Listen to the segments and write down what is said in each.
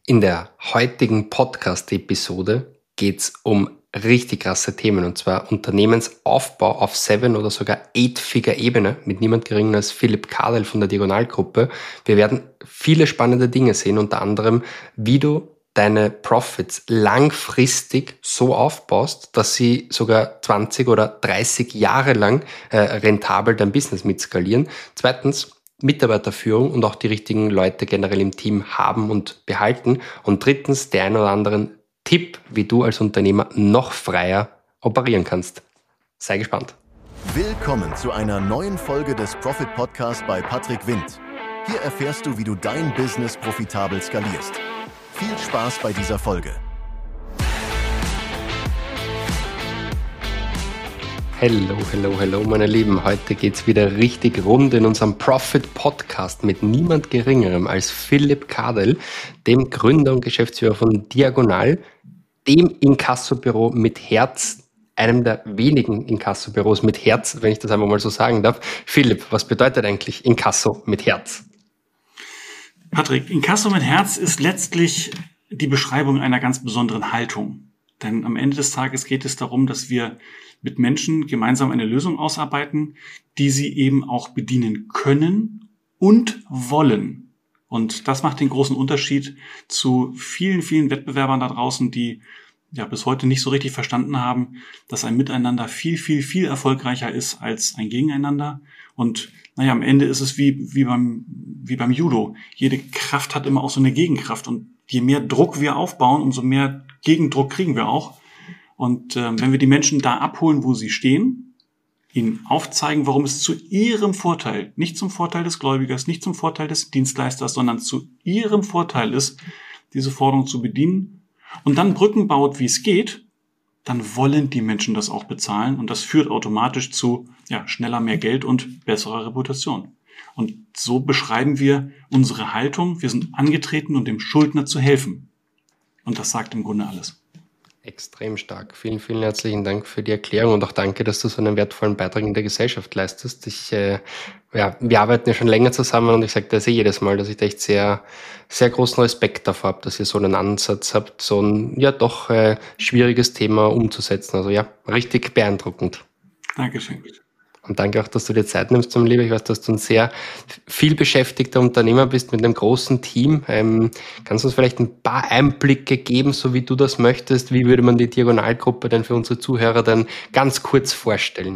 In der heutigen Podcast-Episode geht es um richtig krasse Themen, und zwar Unternehmensaufbau auf 7- oder sogar 8-Figure-Ebene mit niemand geringer als Philipp Kadel von der Diagonalgruppe. Wir werden viele spannende Dinge sehen, unter anderem, wie du deine Profits langfristig so aufbaust, dass sie sogar 20 oder 30 Jahre lang rentabel dein Business mitskalieren. Zweitens, Mitarbeiterführung und auch die richtigen Leute generell im Team haben und behalten. Und drittens, der ein oder anderen Tipp, wie du als Unternehmer noch freier operieren kannst. Sei gespannt. Willkommen zu einer neuen Folge des Profit Podcast bei Patrick Windt. Hier erfährst du, wie du dein Business profitabel skalierst. Viel Spaß bei dieser Folge. Hallo, meine Lieben. Heute geht's wieder richtig rund in unserem Profit-Podcast mit niemand Geringerem als Philipp Kadel, dem Gründer und Geschäftsführer von Diagonal, dem Inkassobüro mit Herz, einem der wenigen Inkassobüros mit Herz, wenn ich das einfach mal so sagen darf. Philipp, was bedeutet eigentlich Inkasso mit Herz? Patrick, Inkasso mit Herz ist letztlich die Beschreibung einer ganz besonderen Haltung. Denn am Ende des Tages geht es darum, dass wir mit Menschen gemeinsam eine Lösung ausarbeiten, die sie eben auch bedienen können und wollen. Und das macht den großen Unterschied zu vielen Wettbewerbern da draußen, die ja bis heute nicht so richtig verstanden haben, dass ein Miteinander viel erfolgreicher ist als ein Gegeneinander. Und am Ende ist es wie beim Judo. Jede Kraft hat immer auch so eine Gegenkraft. Und je mehr Druck wir aufbauen, umso mehr Gegendruck kriegen wir auch. Und wenn wir die Menschen da abholen, wo sie stehen, ihnen aufzeigen, warum es zu ihrem Vorteil, nicht zum Vorteil des Gläubigers, nicht zum Vorteil des Dienstleisters, sondern zu ihrem Vorteil ist, diese Forderung zu bedienen und dann Brücken baut, wie es geht, dann wollen die Menschen das auch bezahlen. Und das führt automatisch zu schneller mehr Geld und besserer Reputation. Und so beschreiben wir unsere Haltung. Wir sind angetreten, um dem Schuldner zu helfen. Und das sagt im Grunde alles. Extrem stark. Vielen herzlichen Dank für die Erklärung und auch danke, dass du so einen wertvollen Beitrag in der Gesellschaft leistest. Wir arbeiten ja schon länger zusammen und ich sage das jedes Mal, dass ich da echt sehr großen Respekt davor habe, dass ihr so einen Ansatz habt, so ein doch schwieriges Thema umzusetzen. Also richtig beeindruckend. Dankeschön. Und danke auch, dass du dir Zeit nimmst, mein Lieber. Ich weiß, dass du ein sehr viel beschäftigter Unternehmer bist mit einem großen Team. Kannst du uns vielleicht ein paar Einblicke geben, so wie du das möchtest? Wie würde man die Diagonalgruppe denn für unsere Zuhörer dann ganz kurz vorstellen?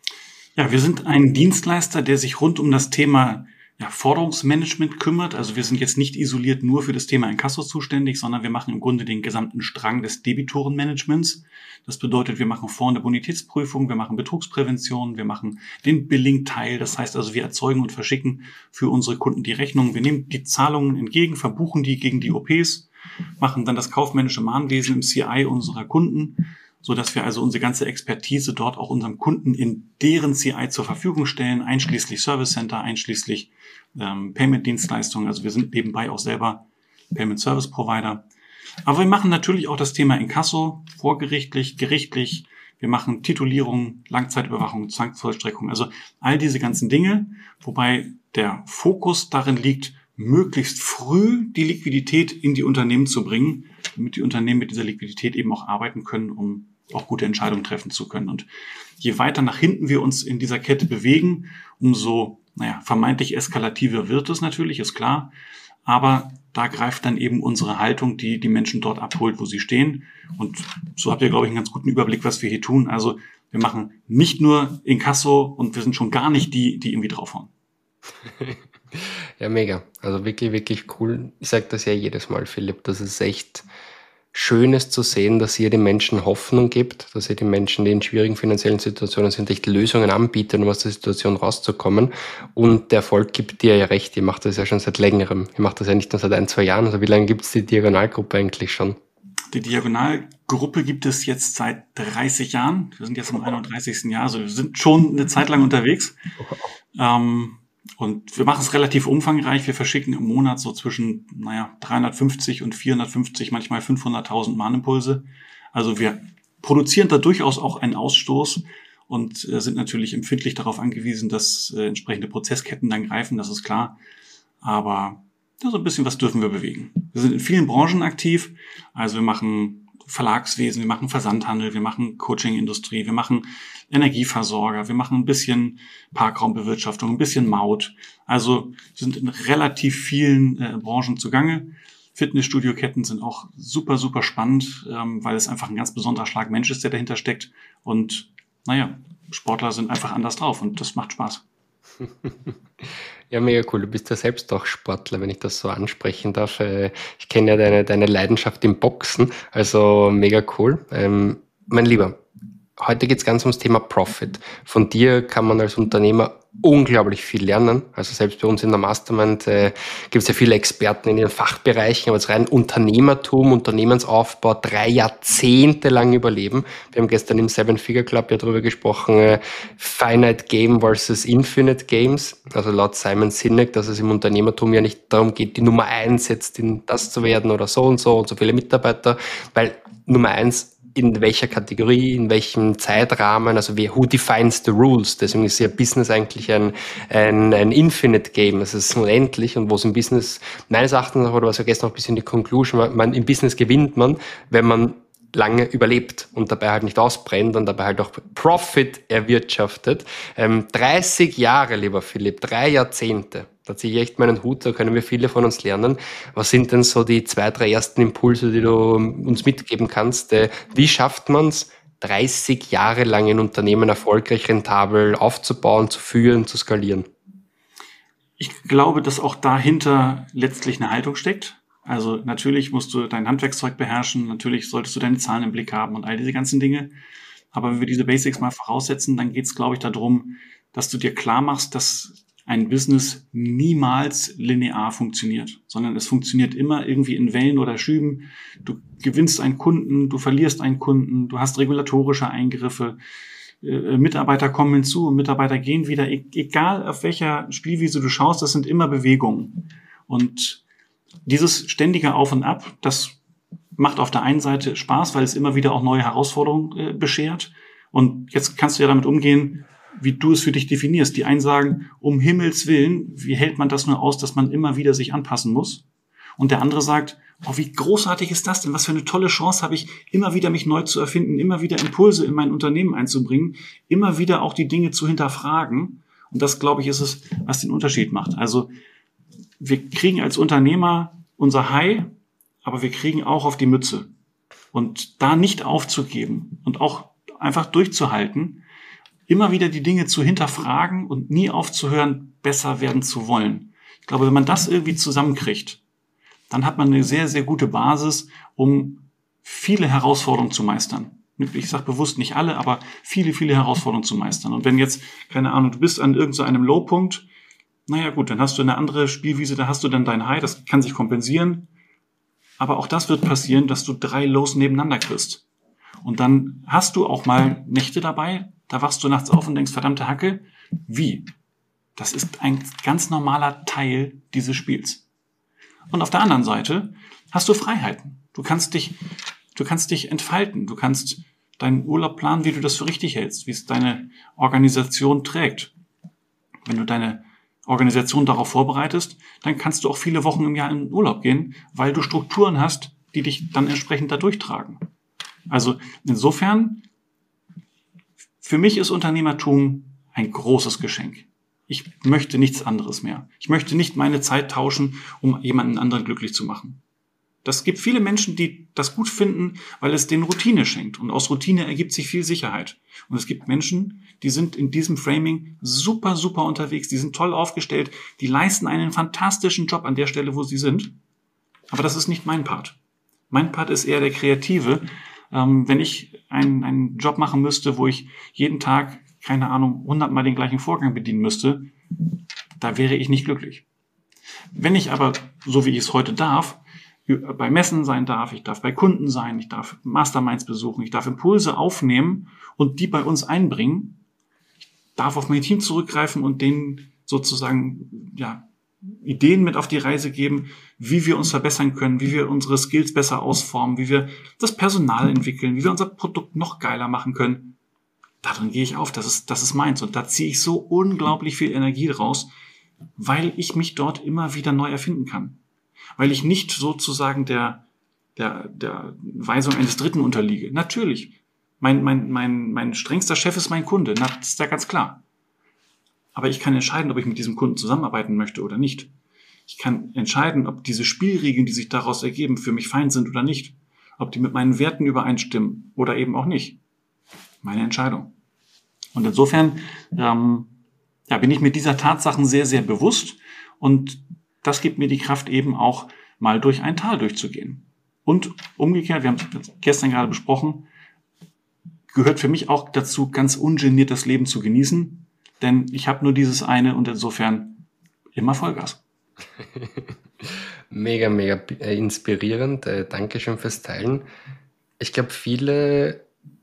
Ja, wir sind ein Dienstleister, der sich rund um das Thema Forderungsmanagement kümmert. Also wir sind jetzt nicht isoliert nur für das Thema Inkasso zuständig, sondern wir machen im Grunde den gesamten Strang des Debitorenmanagements. Das bedeutet, wir machen vorne Bonitätsprüfung, wir machen Betrugsprävention, wir machen den Billing-Teil. Das heißt also, wir erzeugen und verschicken für unsere Kunden die Rechnungen. Wir nehmen die Zahlungen entgegen, verbuchen die gegen die OPs, machen dann das kaufmännische Mahnwesen im CI unserer Kunden, so dass wir also unsere ganze Expertise dort auch unserem Kunden in deren CI zur Verfügung stellen, einschließlich Service Center, einschließlich Payment-Dienstleistungen. Also wir sind nebenbei auch selber Payment-Service-Provider. Aber wir machen natürlich auch das Thema Inkasso, vorgerichtlich, gerichtlich. Wir machen Titulierung, Langzeitüberwachung, Zwangsvollstreckung, also all diese ganzen Dinge, wobei der Fokus darin liegt, möglichst früh die Liquidität in die Unternehmen zu bringen, damit die Unternehmen mit dieser Liquidität eben auch arbeiten können, um auch gute Entscheidungen treffen zu können. Und je weiter nach hinten wir uns in dieser Kette bewegen, umso vermeintlich eskalativer wird es natürlich, ist klar. Aber da greift dann eben unsere Haltung, die die Menschen dort abholt, wo sie stehen. Und so habt ihr, glaube ich, einen ganz guten Überblick, was wir hier tun. Also wir machen nicht nur Inkasso und wir sind schon gar nicht die irgendwie draufhauen. Ja, mega. Also wirklich cool. Ich sage das ja jedes Mal, Philipp, das ist echt Schönes zu sehen, dass ihr den Menschen Hoffnung gibt, dass ihr den Menschen, die in schwierigen finanziellen Situationen sind, echt Lösungen anbietet, um aus der Situation rauszukommen. Und der Erfolg gibt dir ja recht, ihr macht das ja schon seit längerem. Ihr macht das ja nicht nur seit 1-2 Jahren. Also wie lange gibt es die Diagonalgruppe eigentlich schon? Die Diagonalgruppe gibt es jetzt seit 30 Jahren. Wir sind jetzt im 31. Jahr, also wir sind schon eine Zeit lang unterwegs. Und wir machen es relativ umfangreich. Wir verschicken im Monat so zwischen 350 und 450, manchmal 500.000 Mahnimpulse. Also wir produzieren da durchaus auch einen Ausstoß und sind natürlich empfindlich darauf angewiesen, dass entsprechende Prozessketten dann greifen, das ist klar. Aber ja, so ein bisschen was dürfen wir bewegen. Wir sind in vielen Branchen aktiv, also wir machen Verlagswesen, wir machen Versandhandel, wir machen Coachingindustrie, wir machen Energieversorger, wir machen ein bisschen Parkraumbewirtschaftung, ein bisschen Maut. Also sind in relativ vielen Branchen zugange. Fitnessstudio-Ketten sind auch super, super spannend, weil es einfach ein ganz besonderer Schlag Mensch ist, der dahinter steckt. Und Sportler sind einfach anders drauf und das macht Spaß. Ja, mega cool. Du bist ja selbst auch Sportler, wenn ich das so ansprechen darf. Ich kenne ja deine Leidenschaft im Boxen, also mega cool. Mein Lieber, heute geht es ganz ums Thema Profit. Von dir kann man als Unternehmer unglaublich viel lernen. Also selbst bei uns in der Mastermind gibt es ja viele Experten in ihren Fachbereichen, aber es rein Unternehmertum, Unternehmensaufbau, 3 Jahrzehnte lang überleben. Wir haben gestern im Seven-Figure Club ja darüber gesprochen, Finite Game versus Infinite Games. Also laut Simon Sinek, dass es im Unternehmertum ja nicht darum geht, die Nummer 1 jetzt in das zu werden oder so und so viele Mitarbeiter, weil Nummer 1 in welcher Kategorie, in welchem Zeitrahmen, also who defines the rules? Deswegen ist ja Business eigentlich ein Infinite Game. Es ist unendlich und wo es im Business, meines Erachtens, oder was wir gestern noch ein bisschen die Conclusion, im Business gewinnt man, wenn man lange überlebt und dabei halt nicht ausbrennt und dabei halt auch Profit erwirtschaftet. 30 Jahre, lieber Philipp, 3 Jahrzehnte. Da ziehe ich echt meinen Hut, da können wir viele von uns lernen. Was sind denn so die 2, 3 ersten Impulse, die du uns mitgeben kannst? Wie schafft man es, 30 Jahre lang ein Unternehmen erfolgreich, rentabel aufzubauen, zu führen, zu skalieren? Ich glaube, dass auch dahinter letztlich eine Haltung steckt. Also natürlich musst du dein Handwerkszeug beherrschen, natürlich solltest du deine Zahlen im Blick haben und all diese ganzen Dinge. Aber wenn wir diese Basics mal voraussetzen, dann geht es, glaube ich, darum, dass du dir klar machst, dass ein Business niemals linear funktioniert, sondern es funktioniert immer irgendwie in Wellen oder Schüben. Du gewinnst einen Kunden, du verlierst einen Kunden, du hast regulatorische Eingriffe, Mitarbeiter kommen hinzu und Mitarbeiter gehen wieder. Egal auf welcher Spielwiese du schaust, das sind immer Bewegungen. Und dieses ständige Auf und Ab, das macht auf der einen Seite Spaß, weil es immer wieder auch neue Herausforderungen beschert. Und jetzt kannst du ja damit umgehen, wie du es für dich definierst. Die einen sagen, um Himmels Willen, wie hält man das nur aus, dass man immer wieder sich anpassen muss? Und der andere sagt, oh, wie großartig ist das denn? Was für eine tolle Chance habe ich, immer wieder mich neu zu erfinden, immer wieder Impulse in mein Unternehmen einzubringen, immer wieder auch die Dinge zu hinterfragen. Und das, glaube ich, ist es, was den Unterschied macht. Also wir kriegen als Unternehmer unser High, aber wir kriegen auch auf die Mütze. Und da nicht aufzugeben und auch einfach durchzuhalten, immer wieder die Dinge zu hinterfragen und nie aufzuhören, besser werden zu wollen. Ich glaube, wenn man das irgendwie zusammenkriegt, dann hat man eine sehr, sehr gute Basis, um viele Herausforderungen zu meistern. Ich sage bewusst nicht alle, aber viele, viele Herausforderungen zu meistern. Und wenn jetzt, keine Ahnung, du bist an irgendeinem Low-Punkt, naja gut, dann hast du eine andere Spielwiese, da hast du dann dein High, das kann sich kompensieren. Aber auch das wird passieren, dass du 3 Lows nebeneinander kriegst. Und dann hast du auch mal Nächte dabei, da wachst du nachts auf und denkst, verdammte Hacke, wie? Das ist ein ganz normaler Teil dieses Spiels. Und auf der anderen Seite hast du Freiheiten. Du kannst dich entfalten. Du kannst deinen Urlaub planen, wie du das für richtig hältst, wie es deine Organisation trägt. Wenn du deine Organisation darauf vorbereitest, dann kannst du auch viele Wochen im Jahr in den Urlaub gehen, weil du Strukturen hast, die dich dann entsprechend da durchtragen. Also insofern, für mich ist Unternehmertum ein großes Geschenk. Ich möchte nichts anderes mehr. Ich möchte nicht meine Zeit tauschen, um jemanden anderen glücklich zu machen. Das gibt viele Menschen, die das gut finden, weil es denen Routine schenkt. Und aus Routine ergibt sich viel Sicherheit. Und es gibt Menschen, die sind in diesem Framing super, super unterwegs. Die sind toll aufgestellt. Die leisten einen fantastischen Job an der Stelle, wo sie sind. Aber das ist nicht mein Part. Mein Part ist eher der Kreative. Wenn ich einen Job machen müsste, wo ich jeden Tag, keine Ahnung, 100-mal den gleichen Vorgang bedienen müsste, da wäre ich nicht glücklich. Wenn ich aber, so wie ich es heute darf, bei Messen sein darf, ich darf bei Kunden sein, ich darf Masterminds besuchen, ich darf Impulse aufnehmen und die bei uns einbringen, ich darf auf mein Team zurückgreifen und denen sozusagen Ideen mit auf die Reise geben, wie wir uns verbessern können, wie wir unsere Skills besser ausformen, wie wir das Personal entwickeln, wie wir unser Produkt noch geiler machen können. Darin gehe ich auf, das ist meins und da ziehe ich so unglaublich viel Energie raus, weil ich mich dort immer wieder neu erfinden kann. weil ich nicht sozusagen der Weisung eines Dritten unterliege. Natürlich. Mein strengster Chef ist mein Kunde. Das ist ja ganz klar. Aber ich kann entscheiden, ob ich mit diesem Kunden zusammenarbeiten möchte oder nicht. Ich kann entscheiden, ob diese Spielregeln, die sich daraus ergeben, für mich fein sind oder nicht. Ob die mit meinen Werten übereinstimmen oder eben auch nicht. Meine Entscheidung. Und insofern bin ich mir dieser Tatsachen sehr, sehr bewusst. Und das gibt mir die Kraft, eben auch mal durch ein Tal durchzugehen. Und umgekehrt, wir haben es gestern gerade besprochen, gehört für mich auch dazu, ganz ungeniert das Leben zu genießen. Denn ich habe nur dieses eine und insofern immer Vollgas. Mega, mega inspirierend. Dankeschön fürs Teilen. Ich glaube, viele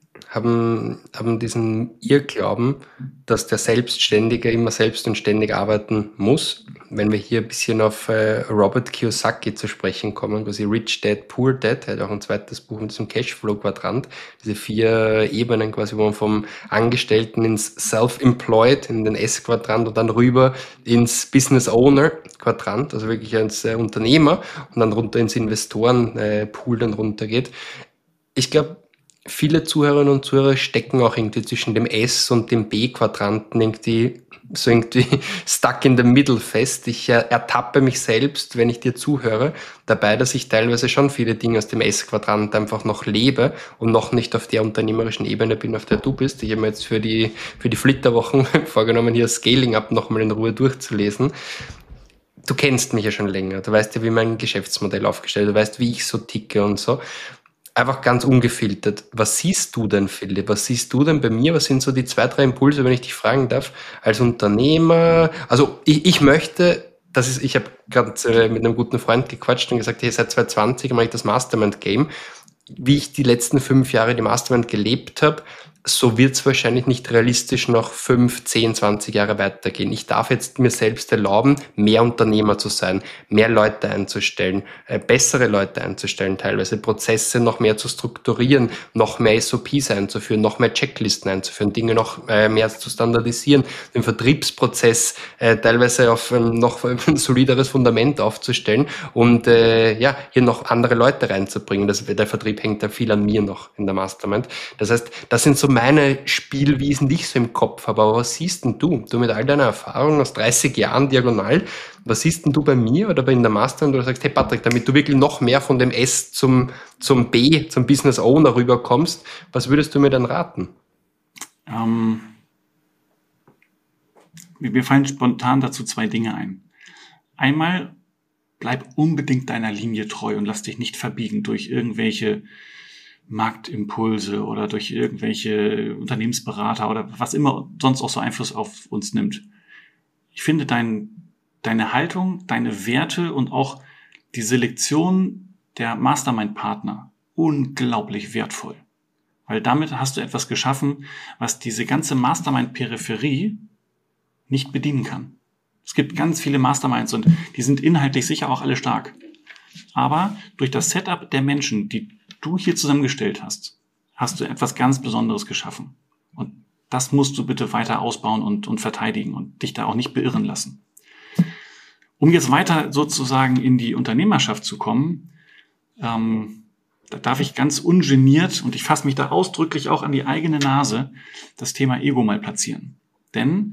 haben diesen Irrglauben, dass der Selbstständige immer selbst und ständig arbeiten muss. Wenn wir hier ein bisschen auf Robert Kiyosaki zu sprechen kommen, quasi Rich Dad, Poor Dad, er hat auch ein zweites Buch mit diesem Cashflow-Quadrant, diese 4 Ebenen quasi, wo man vom Angestellten ins Self-Employed, in den S-Quadrant und dann rüber ins Business-Owner-Quadrant, also wirklich ins Unternehmer und dann runter ins Investoren-Pool dann runtergeht. Ich glaube, viele Zuhörerinnen und Zuhörer stecken auch irgendwie zwischen dem S- und dem B-Quadranten irgendwie stuck in the middle fest. Ich ertappe mich selbst, wenn ich dir zuhöre, dabei, dass ich teilweise schon viele Dinge aus dem S-Quadrant einfach noch lebe und noch nicht auf der unternehmerischen Ebene bin, auf der du bist. Ich habe mir jetzt für die Flitterwochen vorgenommen, hier Scaling Up nochmal in Ruhe durchzulesen. Du kennst mich ja schon länger. Du weißt ja, wie mein Geschäftsmodell aufgestellt ist. Du weißt, wie ich so ticke und so. Einfach ganz ungefiltert. Was siehst du denn, Philipp? Was siehst du denn bei mir? Was sind so die 2, 3 Impulse, wenn ich dich fragen darf? Als Unternehmer, also ich möchte, ich habe gerade mit einem guten Freund gequatscht und gesagt, hey, seit 2020 mache ich das Mastermind-Game. Wie ich die letzten 5 Jahre die Mastermind gelebt habe, so wird es wahrscheinlich nicht realistisch noch 5, 10, 20 Jahre weitergehen. Ich darf jetzt mir selbst erlauben, mehr Unternehmer zu sein, mehr Leute einzustellen, bessere Leute einzustellen, teilweise Prozesse noch mehr zu strukturieren, noch mehr SOPs einzuführen, noch mehr Checklisten einzuführen, Dinge noch mehr zu standardisieren, den Vertriebsprozess teilweise auf noch ein solideres Fundament aufzustellen und hier noch andere Leute reinzubringen. Der Vertrieb hängt da viel an mir noch in der Mastermind. Das heißt, das sind so meine Spielwiesen, die ich so im Kopf habe. Aber was siehst denn du? Du mit all deiner Erfahrung aus 30 Jahren diagonal, was siehst denn du bei mir oder in der Mastermind, wo du sagst, hey Patrick, damit du wirklich noch mehr von dem S zum B, zum Business Owner rüberkommst, was würdest du mir dann raten? Mir fallen spontan dazu 2 Dinge ein. Einmal, bleib unbedingt deiner Linie treu und lass dich nicht verbiegen durch irgendwelche Marktimpulse oder durch irgendwelche Unternehmensberater oder was immer sonst auch so Einfluss auf uns nimmt. Ich finde deine Haltung, deine Werte und auch die Selektion der Mastermind-Partner unglaublich wertvoll. Weil damit hast du etwas geschaffen, was diese ganze Mastermind-Peripherie nicht bedienen kann. Es gibt ganz viele Masterminds und die sind inhaltlich sicher auch alle stark. Aber durch das Setup der Menschen, die du hier zusammengestellt hast, hast du etwas ganz Besonderes geschaffen. Und das musst du bitte weiter ausbauen und verteidigen und dich da auch nicht beirren lassen. Um jetzt weiter sozusagen in die Unternehmerschaft zu kommen, da darf ich ganz ungeniert, und ich fasse mich da ausdrücklich auch an die eigene Nase, das Thema Ego mal platzieren. Denn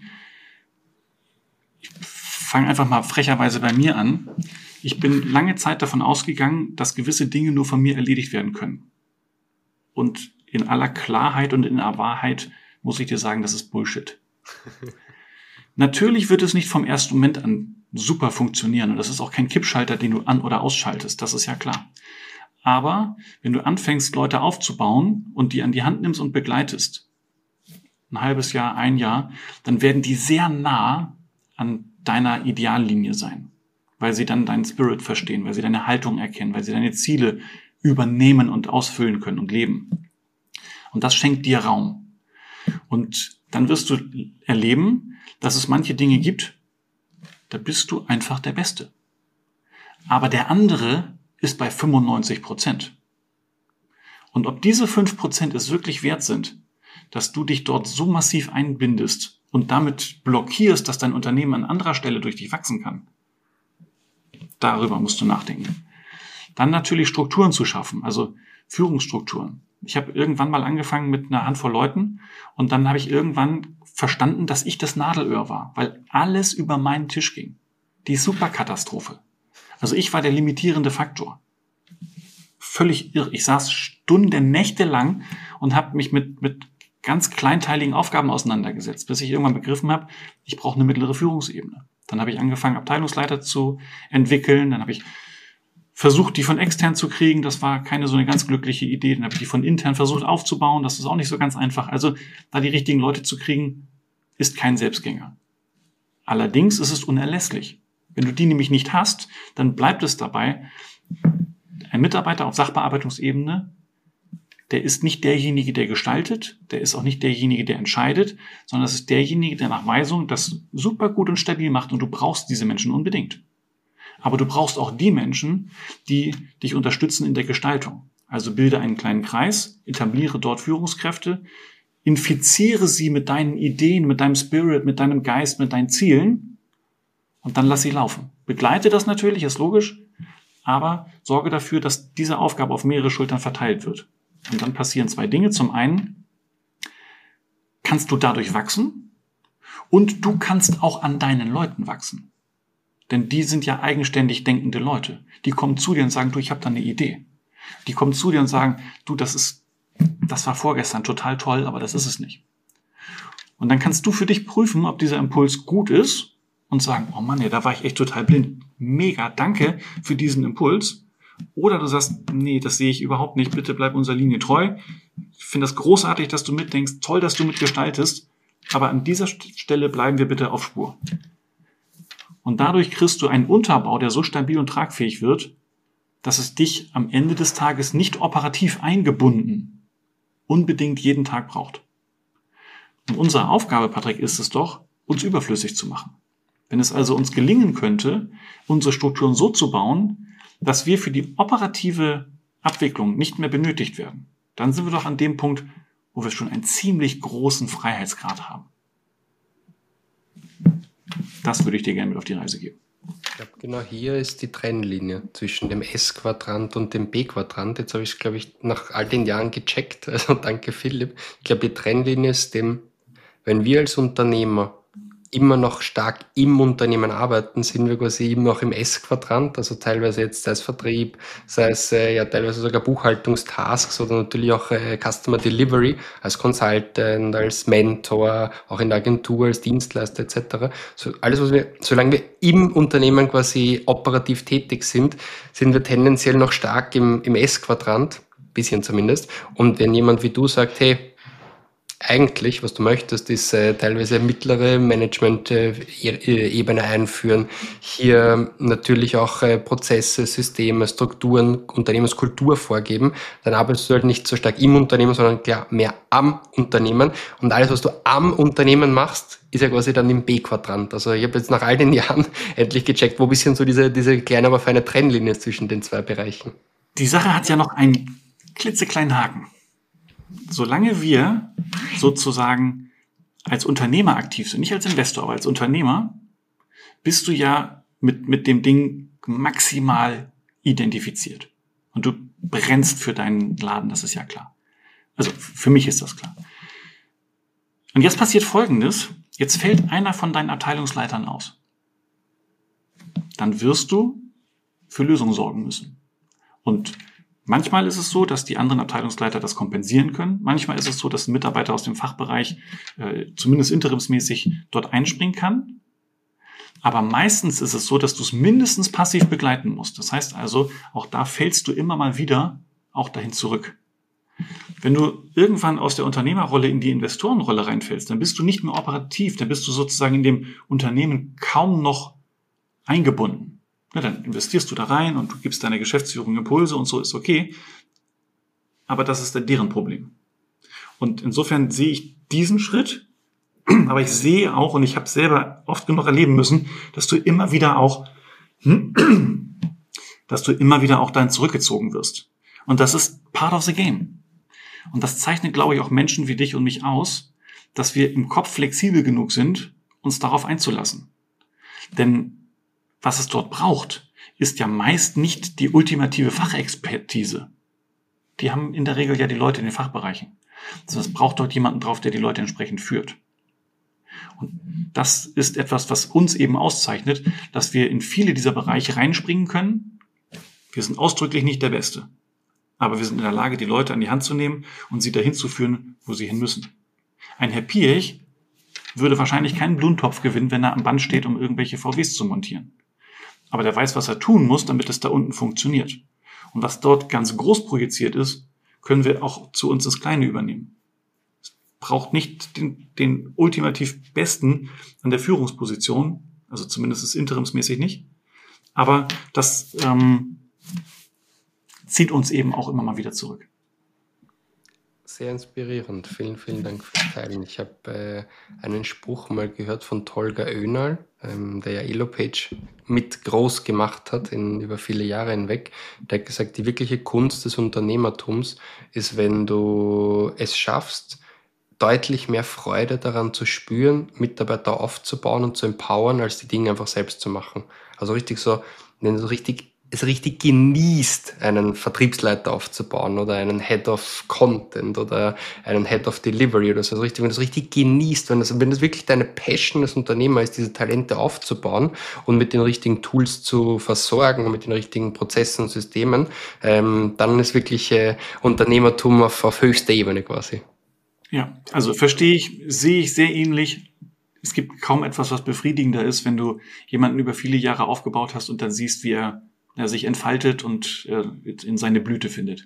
ich fange einfach mal frecherweise bei mir an. Ich bin lange Zeit davon ausgegangen, dass gewisse Dinge nur von mir erledigt werden können. Und in aller Klarheit und in der Wahrheit muss ich dir sagen, das ist Bullshit. Natürlich wird es nicht vom ersten Moment an super funktionieren. Und das ist auch kein Kippschalter, den du an- oder ausschaltest. Das ist ja klar. Aber wenn du anfängst, Leute aufzubauen und die an die Hand nimmst und begleitest, ein halbes Jahr, 1 Jahr, dann werden die sehr nah an deiner Ideallinie sein. Weil sie dann deinen Spirit verstehen, weil sie deine Haltung erkennen, weil sie deine Ziele übernehmen und ausfüllen können und leben. Und das schenkt dir Raum. Und dann wirst du erleben, dass es manche Dinge gibt, da bist du einfach der Beste. Aber der andere ist bei 95%. Und ob diese 5% es wirklich wert sind, dass du dich dort so massiv einbindest und damit blockierst, dass dein Unternehmen an anderer Stelle durch dich wachsen kann, Darüber musst du nachdenken. Dann natürlich Strukturen zu schaffen, also Führungsstrukturen. Ich habe irgendwann mal angefangen mit einer Handvoll Leuten und dann habe ich irgendwann verstanden, dass ich das Nadelöhr war, weil alles über meinen Tisch ging. Die Superkatastrophe. Also ich war der limitierende Faktor. Völlig irre. Ich saß Stunden, Nächte lang und habe mich mit ganz kleinteiligen Aufgaben auseinandergesetzt, bis ich irgendwann begriffen habe, ich brauche eine mittlere Führungsebene. Dann habe ich angefangen, Abteilungsleiter zu entwickeln. Dann habe ich versucht, die von extern zu kriegen. Das war keine so eine ganz glückliche Idee. Dann habe ich die von intern versucht aufzubauen. Das ist auch nicht so ganz einfach. Also da die richtigen Leute zu kriegen, ist kein Selbstgänger. Allerdings ist es unerlässlich. Wenn du die nämlich nicht hast, dann bleibt es dabei, ein Mitarbeiter auf Sachbearbeitungsebene, der ist nicht derjenige, der gestaltet, der ist auch nicht derjenige, der entscheidet, sondern das ist derjenige, der nach Weisung das super gut und stabil macht und du brauchst diese Menschen unbedingt. Aber du brauchst auch die Menschen, die dich unterstützen in der Gestaltung. Also bilde einen kleinen Kreis, etabliere dort Führungskräfte, infiziere sie mit deinen Ideen, mit deinem Spirit, mit deinem Geist, mit deinen Zielen und dann lass sie laufen. Begleite das natürlich, ist logisch, aber sorge dafür, dass diese Aufgabe auf mehrere Schultern verteilt wird. Und dann passieren zwei Dinge. Zum einen kannst du dadurch wachsen und du kannst auch an deinen Leuten wachsen. Denn die sind ja eigenständig denkende Leute. Die kommen zu dir und sagen, du, ich habe da eine Idee. Die kommen zu dir und sagen, du, das war vorgestern total toll, aber das ist es nicht. Und dann kannst du für dich prüfen, ob dieser Impuls gut ist und sagen, oh Mann, ja, da war ich echt total blind. Mega, danke für diesen Impuls. Oder du sagst, nee, das sehe ich überhaupt nicht, bitte bleib unserer Linie treu. Ich finde das großartig, dass du mitdenkst, toll, dass du mitgestaltest, aber an dieser Stelle bleiben wir bitte auf Spur. Und dadurch kriegst du einen Unterbau, der so stabil und tragfähig wird, dass es dich am Ende des Tages nicht operativ eingebunden unbedingt jeden Tag braucht. Und unsere Aufgabe, Patrick, ist es doch, uns überflüssig zu machen. Wenn es also uns gelingen könnte, unsere Strukturen so zu bauen, dass wir für die operative Abwicklung nicht mehr benötigt werden, dann sind wir doch an dem Punkt, wo wir schon einen ziemlich großen Freiheitsgrad haben. Das würde ich dir gerne mit auf die Reise geben. Ich glaube, genau hier ist die Trennlinie zwischen dem S-Quadrant und dem B-Quadrant. Jetzt habe ich es, glaube ich, nach all den Jahren gecheckt. Also danke, Philipp. Ich glaube, die Trennlinie ist wenn wir als Unternehmer immer noch stark im Unternehmen arbeiten, sind wir quasi immer noch im S-Quadrant, also teilweise jetzt sei es Vertrieb, sei es teilweise sogar Buchhaltungstasks oder natürlich auch Customer Delivery als Consultant, als Mentor, auch in der Agentur, als Dienstleister etc. So alles, solange wir im Unternehmen quasi operativ tätig sind wir tendenziell noch stark im S-Quadrant, bisschen zumindest. Und wenn jemand wie du sagt, hey, eigentlich, was du möchtest, ist teilweise mittlere Management-Ebene einführen, hier natürlich auch Prozesse, Systeme, Strukturen, Unternehmenskultur vorgeben, dann arbeitest du halt nicht so stark im Unternehmen, sondern klar mehr am Unternehmen und alles, was du am Unternehmen machst, ist ja quasi dann im B-Quadrant. Also ich habe jetzt nach all den Jahren endlich gecheckt, wo bisschen so diese kleine, aber feine Trennlinie zwischen den zwei Bereichen. Die Sache hat ja noch einen klitzekleinen Haken. Solange wir sozusagen als Unternehmer aktiv sind, nicht als Investor, aber als Unternehmer, bist du ja mit dem Ding maximal identifiziert. Und du brennst für deinen Laden, das ist ja klar. Also für mich ist das klar. Und jetzt passiert Folgendes. Jetzt fällt einer von deinen Abteilungsleitern aus. Dann wirst du für Lösungen sorgen müssen. Und manchmal ist es so, dass die anderen Abteilungsleiter das kompensieren können. Manchmal ist es so, dass ein Mitarbeiter aus dem Fachbereich zumindest interimsmäßig dort einspringen kann. Aber meistens ist es so, dass du es mindestens passiv begleiten musst. Das heißt also, auch da fällst du immer mal wieder auch dahin zurück. Wenn du irgendwann aus der Unternehmerrolle in die Investorenrolle reinfällst, dann bist du nicht mehr operativ, dann bist du sozusagen in dem Unternehmen kaum noch eingebunden. Ja, dann investierst du da rein und du gibst deiner Geschäftsführung Impulse und so ist okay. Aber das ist dann deren Problem. Und insofern sehe ich diesen Schritt, aber ich sehe auch, und ich habe selber oft genug erleben müssen, dass du immer wieder auch dann zurückgezogen wirst. Und das ist part of the game. Und das zeichnet, glaube ich, auch Menschen wie dich und mich aus, dass wir im Kopf flexibel genug sind, uns darauf einzulassen. Denn was es dort braucht, ist ja meist nicht die ultimative Fachexpertise. Die haben in der Regel ja die Leute in den Fachbereichen. Also es braucht dort jemanden drauf, der die Leute entsprechend führt. Und das ist etwas, was uns eben auszeichnet, dass wir in viele dieser Bereiche reinspringen können. Wir sind ausdrücklich nicht der Beste. Aber wir sind in der Lage, die Leute an die Hand zu nehmen und sie dahin zu führen, wo sie hin müssen. Ein Herr Piech würde wahrscheinlich keinen Blumentopf gewinnen, wenn er am Band steht, um irgendwelche VWs zu montieren. Aber der weiß, was er tun muss, damit es da unten funktioniert. Und was dort ganz groß projiziert ist, können wir auch zu uns ins Kleine übernehmen. Es braucht nicht den ultimativ Besten an der Führungsposition, also zumindest ist interimsmäßig nicht. Aber das zieht uns eben auch immer mal wieder zurück. Sehr inspirierend. Vielen, vielen Dank fürs Teilen. Ich habe einen Spruch mal gehört von Tolga Önal, der ja Elopage mit groß gemacht hat über viele Jahre hinweg. Der hat gesagt, die wirkliche Kunst des Unternehmertums ist, wenn du es schaffst, deutlich mehr Freude daran zu spüren, Mitarbeiter aufzubauen und zu empowern, als die Dinge einfach selbst zu machen. Also richtig so, wenn du es richtig genießt, einen Vertriebsleiter aufzubauen oder einen Head of Content oder einen Head of Delivery oder so. Also richtig, wenn du es richtig genießt, wenn das wirklich deine Passion als Unternehmer ist, diese Talente aufzubauen und mit den richtigen Tools zu versorgen und mit den richtigen Prozessen und Systemen, dann ist wirklich Unternehmertum auf höchster Ebene quasi. Ja, also sehe ich sehr ähnlich. Es gibt kaum etwas, was befriedigender ist, wenn du jemanden über viele Jahre aufgebaut hast und dann siehst, wie er sich entfaltet und in seine Blüte findet.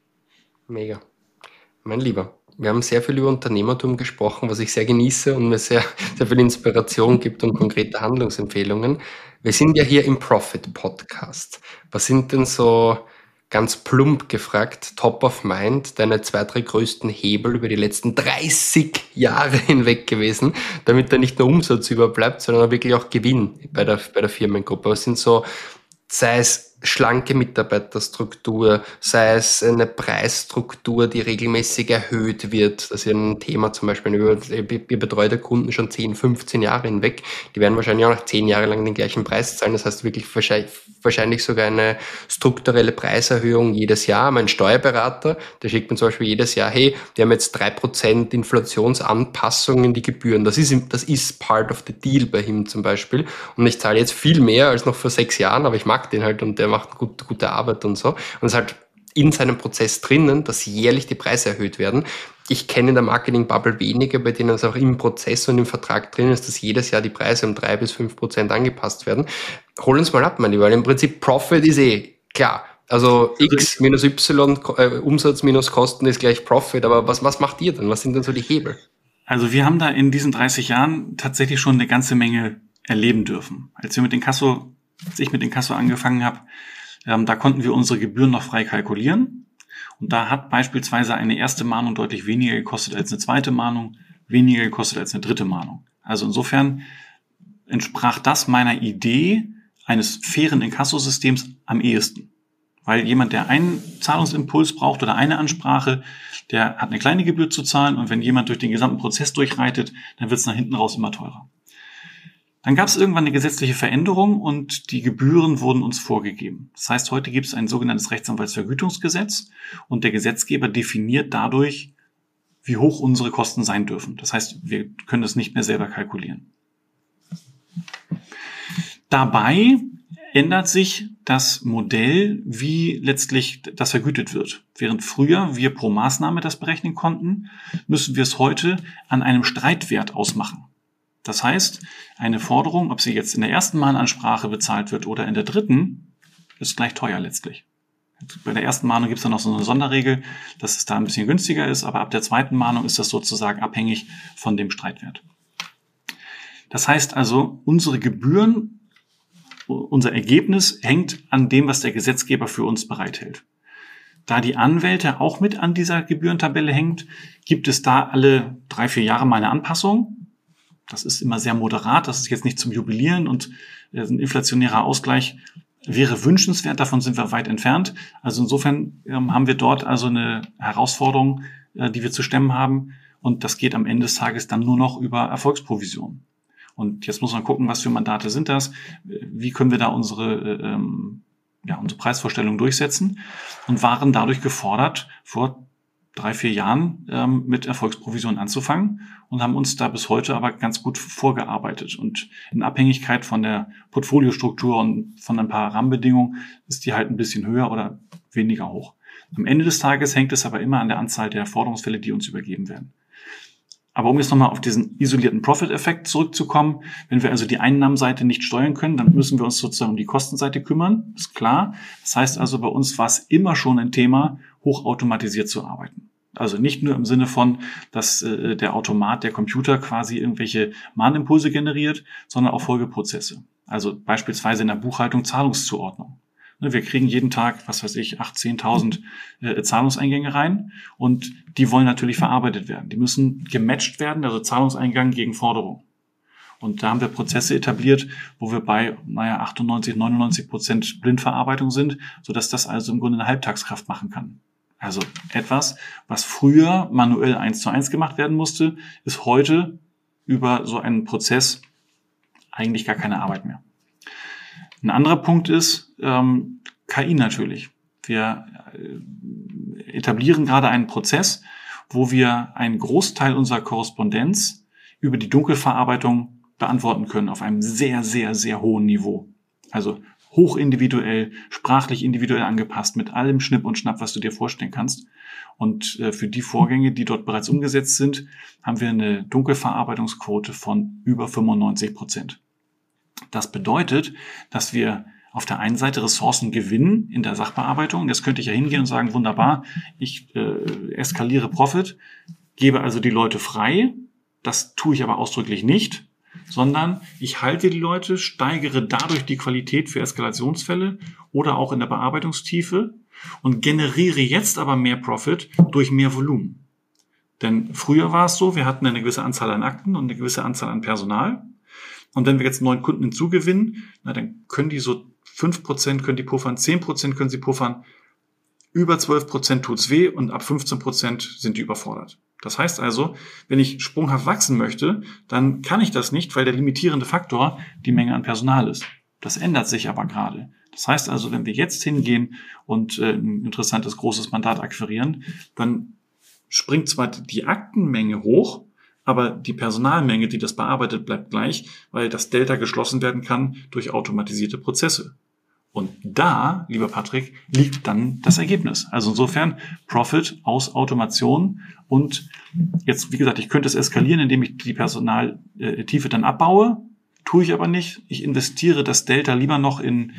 Mega. Mein Lieber, wir haben sehr viel über Unternehmertum gesprochen, was ich sehr genieße und mir sehr, sehr viel Inspiration gibt und konkrete Handlungsempfehlungen. Wir sind ja hier im Profit Podcast. Was sind denn so, ganz plump gefragt, top of mind, deine 2, 3 größten Hebel über die letzten 30 Jahre hinweg gewesen, damit da nicht nur Umsatz überbleibt, sondern auch wirklich auch Gewinn bei der Firmengruppe? Was sind so, sei es schlanke Mitarbeiterstruktur, sei es eine Preisstruktur, die regelmäßig erhöht wird. Das ist ja ein Thema zum Beispiel, ihr betreut ja Kunden schon 10, 15 Jahre hinweg. Die werden wahrscheinlich auch noch 10 Jahre lang den gleichen Preis zahlen. Das heißt wirklich wahrscheinlich sogar eine strukturelle Preiserhöhung jedes Jahr. Mein Steuerberater, der schickt mir zum Beispiel jedes Jahr, hey, wir haben jetzt 3% Inflationsanpassung in die Gebühren. Das ist part of the deal bei ihm zum Beispiel. Und ich zahle jetzt viel mehr als noch vor 6 Jahren, aber ich mag den halt und der macht gute Arbeit und so. Und es ist halt in seinem Prozess drinnen, dass jährlich die Preise erhöht werden. Ich kenne in der Marketing-Bubble wenige, bei denen es auch im Prozess und im Vertrag drin ist, dass jedes Jahr die Preise um 3-5% angepasst werden. Hol uns mal ab, mein Lieber, weil im Prinzip Profit ist klar. Also X minus Y, Umsatz minus Kosten ist gleich Profit. Aber was macht ihr denn? Was sind denn so die Hebel? Also wir haben da in diesen 30 Jahren tatsächlich schon eine ganze Menge erleben dürfen. Als ich mit Inkasso angefangen habe, da konnten wir unsere Gebühren noch frei kalkulieren. Und da hat beispielsweise eine erste Mahnung deutlich weniger gekostet als eine zweite Mahnung, weniger gekostet als eine dritte Mahnung. Also insofern entsprach das meiner Idee eines fairen Inkassosystems am ehesten. Weil jemand, der einen Zahlungsimpuls braucht oder eine Ansprache, der hat eine kleine Gebühr zu zahlen. Und wenn jemand durch den gesamten Prozess durchreitet, dann wird es nach hinten raus immer teurer. Dann gab es irgendwann eine gesetzliche Veränderung und die Gebühren wurden uns vorgegeben. Das heißt, heute gibt es ein sogenanntes Rechtsanwaltsvergütungsgesetz und der Gesetzgeber definiert dadurch, wie hoch unsere Kosten sein dürfen. Das heißt, wir können das nicht mehr selber kalkulieren. Dabei ändert sich das Modell, wie letztlich das vergütet wird. Während früher wir pro Maßnahme das berechnen konnten, müssen wir es heute an einem Streitwert ausmachen. Das heißt, eine Forderung, ob sie jetzt in der ersten Mahnansprache bezahlt wird oder in der dritten, ist gleich teuer letztlich. Bei der ersten Mahnung gibt es dann noch so eine Sonderregel, dass es da ein bisschen günstiger ist, aber ab der zweiten Mahnung ist das sozusagen abhängig von dem Streitwert. Das heißt also, unsere Gebühren, unser Ergebnis hängt an dem, was der Gesetzgeber für uns bereithält. Da die Anwälte auch mit an dieser Gebührentabelle hängt, gibt es da alle 3-4 Jahre mal eine Anpassung. Das ist immer sehr moderat, das ist jetzt nicht zum Jubilieren und ein inflationärer Ausgleich wäre wünschenswert, davon sind wir weit entfernt. Also insofern haben wir dort also eine Herausforderung, die wir zu stemmen haben und das geht am Ende des Tages dann nur noch über Erfolgsprovision. Und jetzt muss man gucken, was für Mandate sind das, wie können wir da unsere Preisvorstellungen durchsetzen und waren dadurch gefordert, vor 3-4 Jahren mit Erfolgsprovision anzufangen und haben uns da bis heute aber ganz gut vorgearbeitet. Und in Abhängigkeit von der Portfoliostruktur und von ein paar Rahmenbedingungen ist die halt ein bisschen höher oder weniger hoch. Am Ende des Tages hängt es aber immer an der Anzahl der Forderungsfälle, die uns übergeben werden. Aber um jetzt nochmal auf diesen isolierten Profit-Effekt zurückzukommen, wenn wir also die Einnahmenseite nicht steuern können, dann müssen wir uns sozusagen um die Kostenseite kümmern, ist klar. Das heißt also, bei uns war es immer schon ein Thema, hochautomatisiert zu arbeiten. Also nicht nur im Sinne von, dass der Automat, der Computer quasi irgendwelche Mahnimpulse generiert, sondern auch Folgeprozesse. Also beispielsweise in der Buchhaltung Zahlungszuordnung. Wir kriegen jeden Tag, 8.000, 10.000 Zahlungseingänge rein und die wollen natürlich verarbeitet werden. Die müssen gematcht werden, also Zahlungseingang gegen Forderung. Und da haben wir Prozesse etabliert, wo wir bei 98-99% Blindverarbeitung sind, sodass das also im Grunde eine Halbtagskraft machen kann. Also etwas, was früher manuell 1:1 gemacht werden musste, ist heute über so einen Prozess eigentlich gar keine Arbeit mehr. Ein anderer Punkt ist KI natürlich. Wir etablieren gerade einen Prozess, wo wir einen Großteil unserer Korrespondenz über die Dunkelverarbeitung beantworten können auf einem sehr, sehr, sehr hohen Niveau. Also hochindividuell, sprachlich individuell angepasst, mit allem Schnipp und Schnapp, was du dir vorstellen kannst. Und für die Vorgänge, die dort bereits umgesetzt sind, haben wir eine Dunkelverarbeitungsquote von über 95%. Das bedeutet, dass wir auf der einen Seite Ressourcen gewinnen in der Sachbearbeitung. Jetzt könnte ich ja hingehen und sagen, wunderbar, ich eskaliere Profit, gebe also die Leute frei. Das tue ich aber ausdrücklich nicht, sondern ich halte die Leute, steigere dadurch die Qualität für Eskalationsfälle oder auch in der Bearbeitungstiefe und generiere jetzt aber mehr Profit durch mehr Volumen. Denn früher war es so, wir hatten eine gewisse Anzahl an Akten und eine gewisse Anzahl an Personal. Und wenn wir jetzt 9 Kunden hinzugewinnen, dann können die so 5% können die puffern, 10% können sie puffern, über 12% tut's weh und ab 15% sind die überfordert. Das heißt also, wenn ich sprunghaft wachsen möchte, dann kann ich das nicht, weil der limitierende Faktor die Menge an Personal ist. Das ändert sich aber gerade. Das heißt also, wenn wir jetzt hingehen und ein interessantes, großes Mandat akquirieren, dann springt zwar die Aktenmenge hoch, aber die Personalmenge, die das bearbeitet, bleibt gleich, weil das Delta geschlossen werden kann durch automatisierte Prozesse. Und da, lieber Patrick, liegt dann das Ergebnis. Also insofern Profit aus Automation. Und jetzt, wie gesagt, ich könnte es eskalieren, indem ich die Personaltiefe dann abbaue. Tue ich aber nicht. Ich investiere das Delta lieber noch in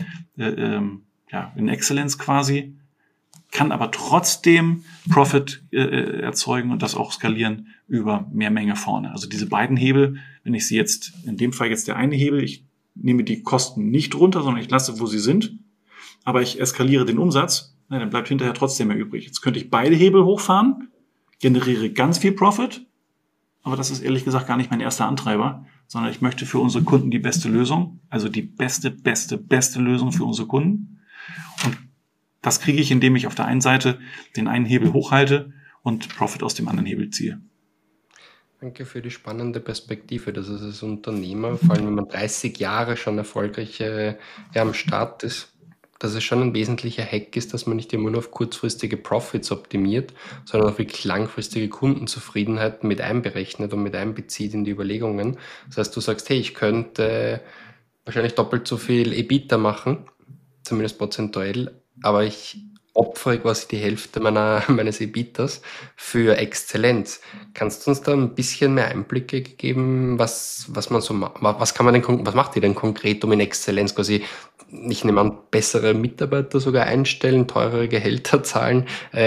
Exzellenz quasi, kann aber trotzdem Profit erzeugen und das auch skalieren über mehr Menge vorne. Also diese beiden Hebel, wenn ich sie jetzt, in dem Fall jetzt der eine Hebel, ich nehme die Kosten nicht runter, sondern ich lasse, wo sie sind, aber ich eskaliere den Umsatz, dann bleibt hinterher trotzdem mehr übrig. Jetzt könnte ich beide Hebel hochfahren, generiere ganz viel Profit, aber das ist ehrlich gesagt gar nicht mein erster Antreiber, sondern ich möchte für unsere Kunden die beste Lösung, also die beste Lösung für unsere Kunden. Und das kriege ich, indem ich auf der einen Seite den einen Hebel hochhalte und Profit aus dem anderen Hebel ziehe. Danke für die spannende Perspektive, dass es als Unternehmer, vor allem wenn man 30 Jahre schon erfolgreich am Start ist, dass es schon ein wesentlicher Hack ist, dass man nicht immer nur auf kurzfristige Profits optimiert, sondern auch wirklich langfristige Kundenzufriedenheit mit einberechnet und mit einbezieht in die Überlegungen. Das heißt, du sagst, hey, ich könnte wahrscheinlich doppelt so viel EBITDA machen, zumindest prozentuell, aber ich opfere quasi die Hälfte meines EBITDAs für Exzellenz. Kannst du uns da ein bisschen mehr Einblicke geben, was man so macht? Was macht ihr denn konkret, um in Exzellenz quasi, ich nehme an, bessere Mitarbeiter sogar einstellen, teurere Gehälter zahlen,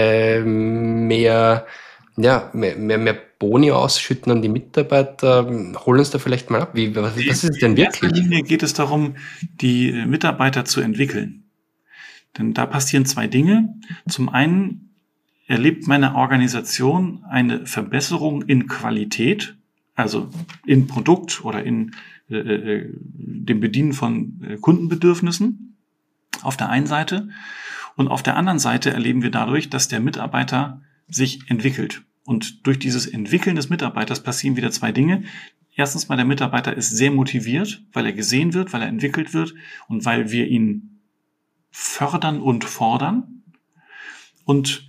mehr Boni ausschütten an die Mitarbeiter? Hol uns da vielleicht mal ab. Was ist es denn wirklich? In erster Linie geht es darum, die Mitarbeiter zu entwickeln. Denn da passieren 2 Dinge. Zum einen erlebt meine Organisation eine Verbesserung in Qualität, also in Produkt oder in dem Bedienen von Kundenbedürfnissen auf der einen Seite. Und auf der anderen Seite erleben wir dadurch, dass der Mitarbeiter sich entwickelt. Und durch dieses Entwickeln des Mitarbeiters passieren wieder 2 Dinge. Erstens mal, der Mitarbeiter ist sehr motiviert, weil er gesehen wird, weil er entwickelt wird und weil wir ihn fördern und fordern. Und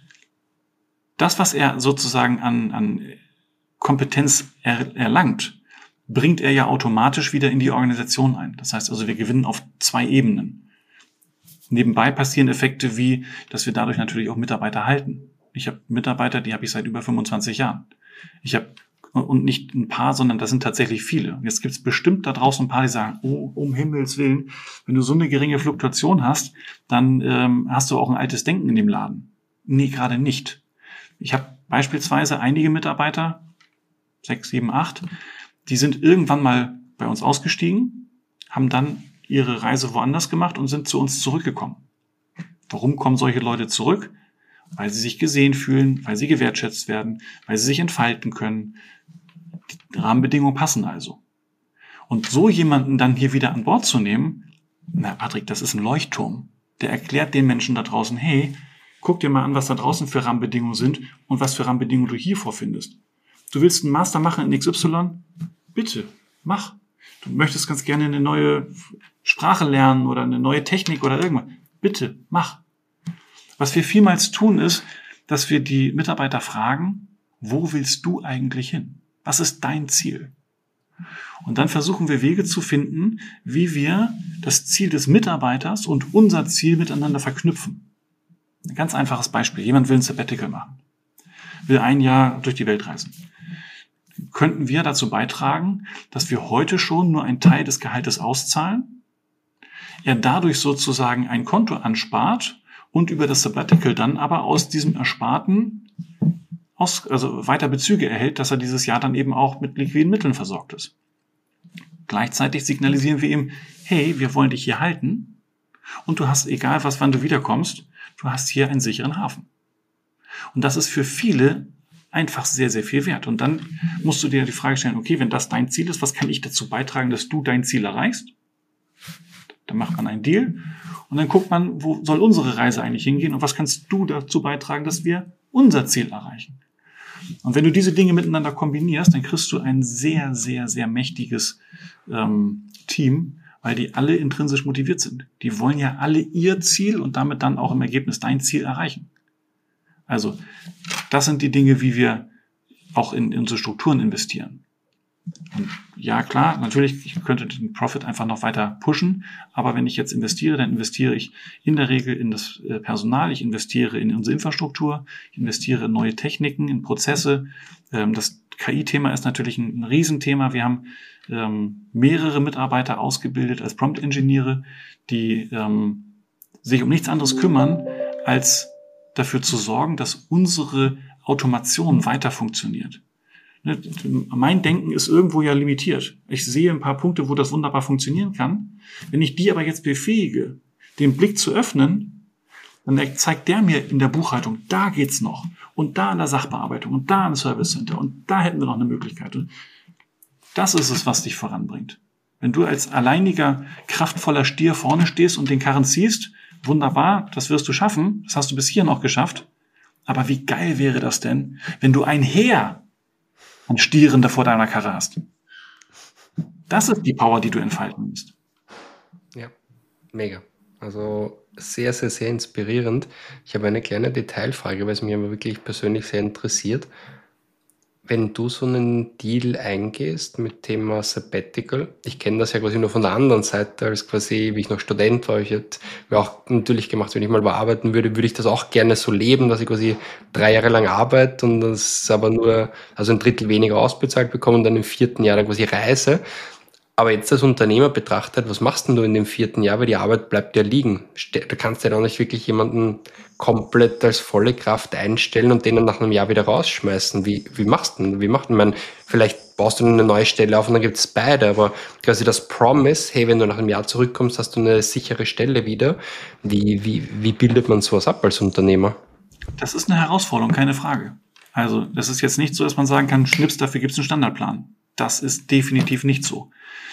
das, was er sozusagen an Kompetenz erlangt, bringt er ja automatisch wieder in die Organisation ein. Das heißt also, wir gewinnen auf 2 Ebenen. Nebenbei passieren Effekte wie, dass wir dadurch natürlich auch Mitarbeiter halten. Ich habe Mitarbeiter, die habe ich seit über 25 Jahren. Ich habe, und nicht ein paar, sondern das sind tatsächlich viele. Und jetzt gibt es bestimmt da draußen ein paar, die sagen, oh, um Himmels Willen, wenn du so eine geringe Fluktuation hast, dann hast du auch ein altes Denken in dem Laden. Nee, gerade nicht. Ich habe beispielsweise einige Mitarbeiter, 6, 7, 8, die sind irgendwann mal bei uns ausgestiegen, haben dann ihre Reise woanders gemacht und sind zu uns zurückgekommen. Warum kommen solche Leute zurück? Weil sie sich gesehen fühlen, weil sie gewertschätzt werden, weil sie sich entfalten können. Die Rahmenbedingungen passen also. Und so jemanden dann hier wieder an Bord zu nehmen, na Patrick, das ist ein Leuchtturm. Der erklärt den Menschen da draußen, hey, guck dir mal an, was da draußen für Rahmenbedingungen sind und was für Rahmenbedingungen du hier vorfindest. Du willst einen Master machen in XY? Bitte, mach. Du möchtest ganz gerne eine neue Sprache lernen oder eine neue Technik oder irgendwas. Bitte, mach. Was wir vielmals tun, ist, dass wir die Mitarbeiter fragen, wo willst du eigentlich hin? Was ist dein Ziel? Und dann versuchen wir Wege zu finden, wie wir das Ziel des Mitarbeiters und unser Ziel miteinander verknüpfen. Ein ganz einfaches Beispiel. Jemand will ein Sabbatical machen, will 1 Jahr durch die Welt reisen. Könnten wir dazu beitragen, dass wir heute schon nur einen Teil des Gehaltes auszahlen, er dadurch sozusagen ein Konto anspart und über das Sabbatical dann aber aus diesem Ersparten also weiter Bezüge erhält, dass er dieses Jahr dann eben auch mit liquiden Mitteln versorgt ist. Gleichzeitig signalisieren wir ihm, hey, wir wollen dich hier halten und du hast, egal was, wann du wiederkommst, du hast hier einen sicheren Hafen. Und das ist für viele einfach sehr, sehr viel wert. Und dann musst du dir die Frage stellen, okay, wenn das dein Ziel ist, was kann ich dazu beitragen, dass du dein Ziel erreichst? Dann macht man einen Deal und dann guckt man, wo soll unsere Reise eigentlich hingehen und was kannst du dazu beitragen, dass wir unser Ziel erreichen? Und wenn du diese Dinge miteinander kombinierst, dann kriegst du ein sehr, sehr, sehr mächtiges Team, weil die alle intrinsisch motiviert sind. Die wollen ja alle ihr Ziel und damit dann auch im Ergebnis dein Ziel erreichen. Also das sind die Dinge, wie wir auch in unsere Strukturen investieren. Und ja, klar, natürlich, ich könnte den Profit einfach noch weiter pushen, aber wenn ich jetzt investiere, dann investiere ich in der Regel in das Personal, ich investiere in unsere Infrastruktur, ich investiere in neue Techniken, in Prozesse. Das KI-Thema ist natürlich ein Riesenthema. Wir haben mehrere Mitarbeiter ausgebildet als Prompt-Ingenieure, die sich um nichts anderes kümmern, als dafür zu sorgen, dass unsere Automation weiter funktioniert. Mein Denken ist irgendwo ja limitiert. Ich sehe ein paar Punkte, wo das wunderbar funktionieren kann. Wenn ich die aber jetzt befähige, den Blick zu öffnen, dann zeigt der mir in der Buchhaltung, da geht's noch. Und da in der Sachbearbeitung und da im Service Center und da hätten wir noch eine Möglichkeit. Und das ist es, was dich voranbringt. Wenn du als alleiniger, kraftvoller Stier vorne stehst und den Karren ziehst, wunderbar, das wirst du schaffen. Das hast du bis hier noch geschafft. Aber wie geil wäre das denn, wenn du ein Heer an Stieren da vor deiner Karre hast? Das ist die Power, die du entfalten musst. Ja, mega. Also sehr, sehr, sehr inspirierend. Ich habe eine kleine Detailfrage, weil es mich aber wirklich persönlich sehr interessiert. Wenn du so einen Deal eingehst mit Thema Sabbatical, ich kenne das ja quasi nur von der anderen Seite, als quasi, wie ich noch Student war, ich hätte mir auch natürlich gemacht, wenn ich mal bearbeiten würde, würde ich das auch gerne so leben, dass ich quasi 3 Jahre lang arbeite und das aber nur, also 1/3 weniger ausbezahlt bekomme und dann im 4. Jahr dann quasi reise. Aber jetzt als Unternehmer betrachtet, was machst denn du in dem 4. Jahr, weil die Arbeit bleibt ja liegen. Da kannst du ja auch nicht wirklich jemanden komplett als volle Kraft einstellen und den dann nach einem Jahr wieder rausschmeißen. Wie machst du denn? Ich meine, vielleicht baust du eine neue Stelle auf und dann gibt es beide, aber quasi das Promise, hey, wenn du nach einem Jahr zurückkommst, hast du eine sichere Stelle wieder. Wie bildet man sowas ab als Unternehmer? Das ist eine Herausforderung, keine Frage. Also das ist jetzt nicht so, dass man sagen kann, Schnips, dafür gibt es einen Standardplan. Das ist definitiv nicht so.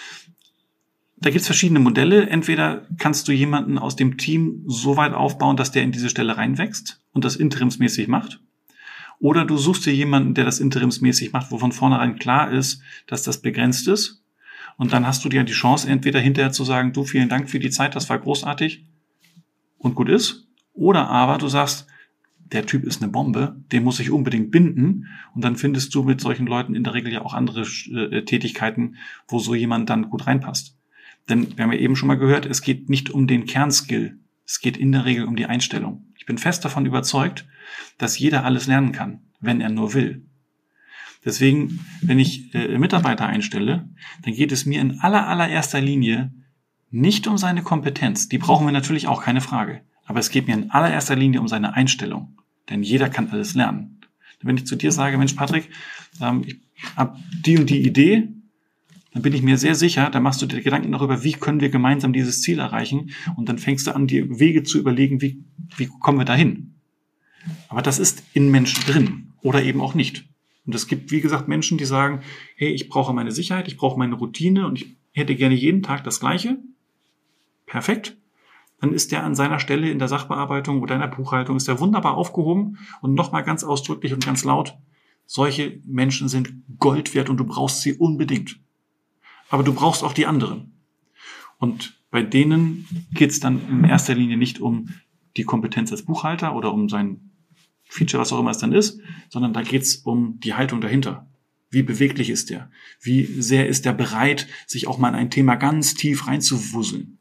Da gibt es verschiedene Modelle. Entweder kannst du jemanden aus dem Team so weit aufbauen, dass der in diese Stelle reinwächst und das interimsmäßig macht. Oder du suchst dir jemanden, der das interimsmäßig macht, wo von vornherein klar ist, dass das begrenzt ist. Und dann hast du dir die Chance, entweder hinterher zu sagen, du, vielen Dank für die Zeit, das war großartig und gut ist. Oder aber du sagst, der Typ ist eine Bombe, den muss ich unbedingt binden. Und dann findest du mit solchen Leuten in der Regel ja auch andere Tätigkeiten, wo so jemand dann gut reinpasst. Denn wir haben ja eben schon mal gehört, es geht nicht um den Kernskill. Es geht in der Regel um die Einstellung. Ich bin fest davon überzeugt, dass jeder alles lernen kann, wenn er nur will. Deswegen, wenn ich Mitarbeiter einstelle, dann geht es mir in allererster Linie nicht um seine Kompetenz. Die brauchen wir natürlich auch, keine Frage. Aber es geht mir in allererster Linie um seine Einstellung. Denn jeder kann alles lernen. Wenn ich zu dir sage, Mensch Patrick, ich habe die und die Idee, dann bin ich mir sehr sicher, da machst du dir Gedanken darüber, wie können wir gemeinsam dieses Ziel erreichen, und dann fängst du an, dir Wege zu überlegen, wie kommen wir dahin. Aber das ist in Menschen drin oder eben auch nicht. Und es gibt, wie gesagt, Menschen, die sagen, hey, ich brauche meine Sicherheit, ich brauche meine Routine und ich hätte gerne jeden Tag das Gleiche. Perfekt. Dann ist der an seiner Stelle in der Sachbearbeitung oder in der Buchhaltung, ist der wunderbar aufgehoben. Und nochmal ganz ausdrücklich und ganz laut, solche Menschen sind Gold wert und du brauchst sie unbedingt. Aber du brauchst auch die anderen. Und bei denen geht es dann in erster Linie nicht um die Kompetenz als Buchhalter oder um sein Feature, was auch immer es dann ist, sondern da geht es um die Haltung dahinter. Wie beweglich ist der? Wie sehr ist der bereit, sich auch mal in ein Thema ganz tief reinzuwuseln?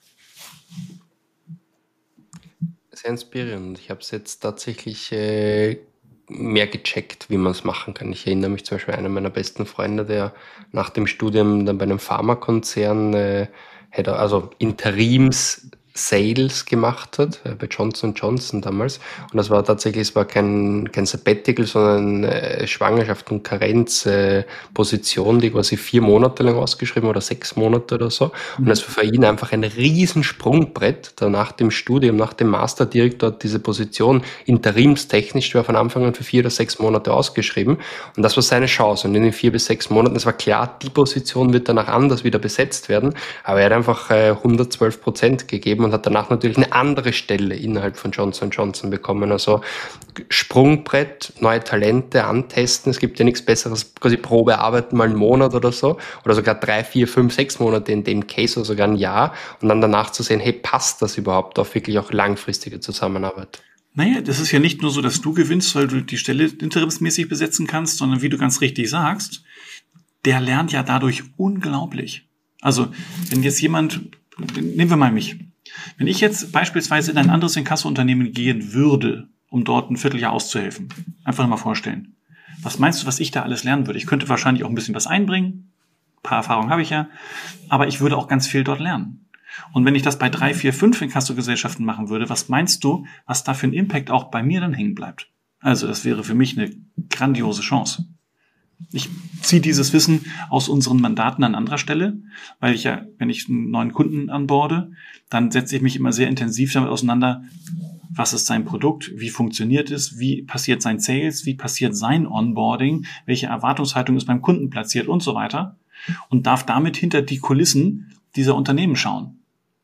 Sehr inspirierend. Ich habe es jetzt tatsächlich mehr gecheckt, wie man es machen kann. Ich erinnere mich zum Beispiel an einen meiner besten Freunde, der nach dem Studium dann bei einem Pharmakonzern also Interims-Sales gemacht hat, bei Johnson & Johnson damals. Und das war tatsächlich, es war kein Sabbatical, sondern Schwangerschaft und Karenz-Position, die quasi 4 Monate lang ausgeschrieben oder 6 Monate oder so. Und das war für ihn einfach ein Riesensprungbrett, da nach dem Studium, nach dem Master direkt dort diese Position interimstechnisch, die war von Anfang an für 4 oder 6 Monate ausgeschrieben. Und das war seine Chance. Und in den 4 bis 6 Monaten, es war klar, die Position wird danach anders wieder besetzt werden. Aber er hat einfach 112% gegeben und hat danach natürlich eine andere Stelle innerhalb von Johnson & Johnson bekommen. Also Sprungbrett, neue Talente antesten. Es gibt ja nichts Besseres, quasi Probe arbeiten mal einen Monat oder so. Oder sogar 3, 4, 5, 6 Monate in dem Case oder sogar ein Jahr. Und dann danach zu sehen, hey, passt das überhaupt auf wirklich auch langfristige Zusammenarbeit? Naja, das ist ja nicht nur so, dass du gewinnst, weil du die Stelle interimsmäßig besetzen kannst, sondern wie du ganz richtig sagst, der lernt ja dadurch unglaublich. Also, wenn jetzt jemand, nehmen wir mal mich, wenn ich jetzt beispielsweise in ein anderes Inkasso-Unternehmen gehen würde, um dort ein Vierteljahr auszuhelfen, einfach mal vorstellen. Was meinst du, was ich da alles lernen würde? Ich könnte wahrscheinlich auch ein bisschen was einbringen, ein paar Erfahrungen habe ich ja, aber ich würde auch ganz viel dort lernen. Und wenn ich das bei 3, 4, 5 Inkasso-Gesellschaften machen würde, was meinst du, was da für ein Impact auch bei mir dann hängen bleibt? Also das wäre für mich eine grandiose Chance. Ich ziehe dieses Wissen aus unseren Mandaten an anderer Stelle, weil ich ja, wenn ich einen neuen Kunden anborde, dann setze ich mich immer sehr intensiv damit auseinander, was ist sein Produkt, wie funktioniert es, wie passiert sein Sales, wie passiert sein Onboarding, welche Erwartungshaltung ist beim Kunden platziert und so weiter, und darf damit hinter die Kulissen dieser Unternehmen schauen.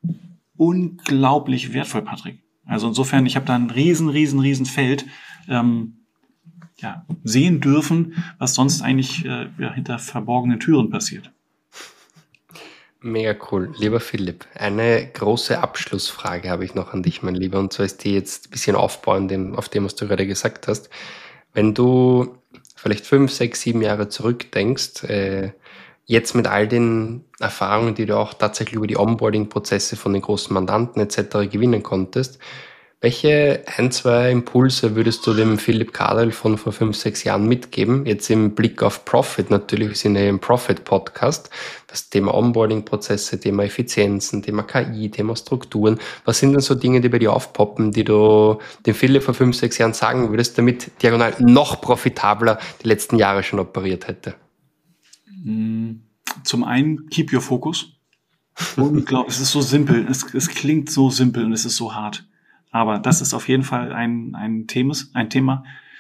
Unglaublich wertvoll, Patrick. Also insofern, ich habe da ein riesen Feld, sehen dürfen, was sonst eigentlich hinter verborgenen Türen passiert. Mega cool. Lieber Philipp, eine große Abschlussfrage habe ich noch an dich, mein Lieber, und zwar ist die jetzt ein bisschen aufbauend auf dem, was du gerade gesagt hast. Wenn du vielleicht 5, 6, 7 Jahre zurückdenkst, jetzt mit all den Erfahrungen, die du auch tatsächlich über die Onboarding-Prozesse von den großen Mandanten etc. gewinnen konntest, welche 1, 2 Impulse würdest du dem Philipp Kadel von vor 5, 6 Jahren mitgeben? Jetzt im Blick auf Profit natürlich, wir sind ja im Profit-Podcast. Das Thema Onboarding-Prozesse, Thema Effizienzen, Thema KI, Thema Strukturen. Was sind denn so Dinge, die bei dir aufpoppen, die du dem Philipp vor 5, 6 Jahren sagen würdest, damit Diagonal noch profitabler die letzten Jahre schon operiert hätte? Zum einen, keep your focus. Unglaublich, es ist so simpel. Es klingt so simpel und es ist so hart. Aber das ist auf jeden Fall ein Thema.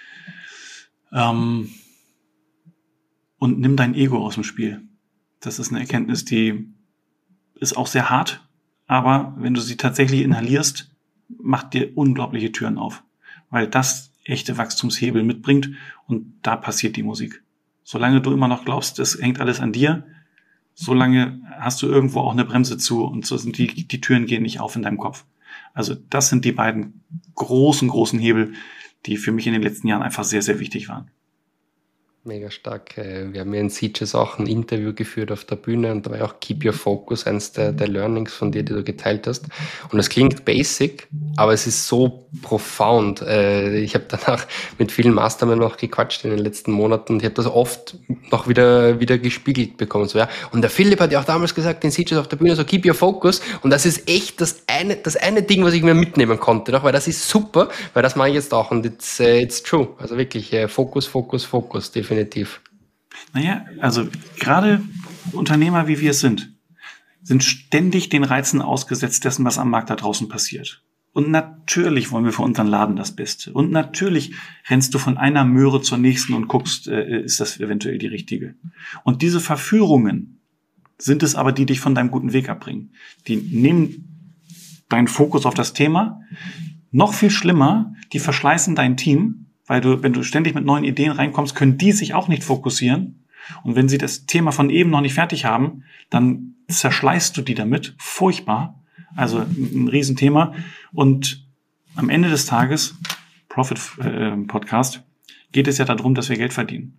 Und nimm dein Ego aus dem Spiel. Das ist eine Erkenntnis, die ist auch sehr hart. Aber wenn du sie tatsächlich inhalierst, macht dir unglaubliche Türen auf. Weil das echte Wachstumshebel mitbringt und da passiert die Musik. Solange du immer noch glaubst, es hängt alles an dir, solange hast du irgendwo auch eine Bremse zu und so sind die Türen gehen nicht auf in deinem Kopf. Also das sind die beiden großen Hebel, die für mich in den letzten Jahren einfach sehr, sehr wichtig waren. Mega stark. Wir haben ja in Sieges auch ein Interview geführt auf der Bühne und da war ja auch Keep Your Focus, eines der Learnings von dir, die du geteilt hast. Und es klingt basic, aber es ist so profound. Ich habe danach mit vielen Mastermind noch gequatscht in den letzten Monaten und ich habe das oft noch wieder gespiegelt bekommen. So, ja. Und der Philipp hat ja auch damals gesagt in Sieges auf der Bühne so Keep Your Focus und das ist echt das eine Ding, was ich mir mitnehmen konnte, noch, weil das ist super, weil das mache ich jetzt auch und it's true. Also wirklich Fokus, definitiv. Naja, also gerade Unternehmer, wie wir es sind ständig den Reizen ausgesetzt dessen, was am Markt da draußen passiert. Und natürlich wollen wir für unseren Laden das Beste. Und natürlich rennst du von einer Möhre zur nächsten und guckst, ist das eventuell die richtige. Und diese Verführungen sind es aber, die dich von deinem guten Weg abbringen. Die nehmen deinen Fokus auf das Thema. Noch viel schlimmer, die verschleißen dein Team. Weil wenn du ständig mit neuen Ideen reinkommst, können die sich auch nicht fokussieren. Und wenn sie das Thema von eben noch nicht fertig haben, dann zerschleißt du die damit. Furchtbar. Also ein Riesenthema. Und am Ende des Tages, Profit Podcast, geht es ja darum, dass wir Geld verdienen.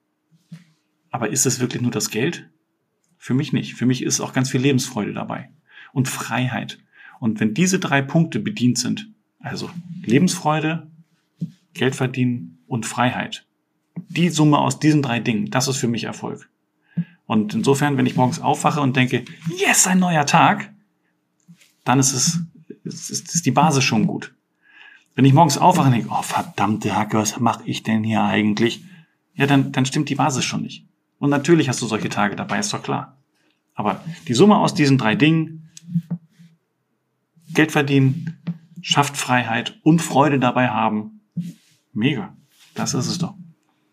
Aber ist es wirklich nur das Geld? Für mich nicht. Für mich ist auch ganz viel Lebensfreude dabei. Und Freiheit. Und wenn diese 3 Punkte bedient sind, also Lebensfreude, Geld verdienen und Freiheit. Die Summe aus diesen 3 Dingen, das ist für mich Erfolg. Und insofern, wenn ich morgens aufwache und denke, yes, ein neuer Tag, dann ist die Basis schon gut. Wenn ich morgens aufwache und denke, oh verdammte Hacke, was mache ich denn hier eigentlich? Ja, dann stimmt die Basis schon nicht. Und natürlich hast du solche Tage dabei, ist doch klar. Aber die Summe aus diesen 3 Dingen, Geld verdienen, schafft Freiheit und Freude dabei haben, mega. Das ist es doch.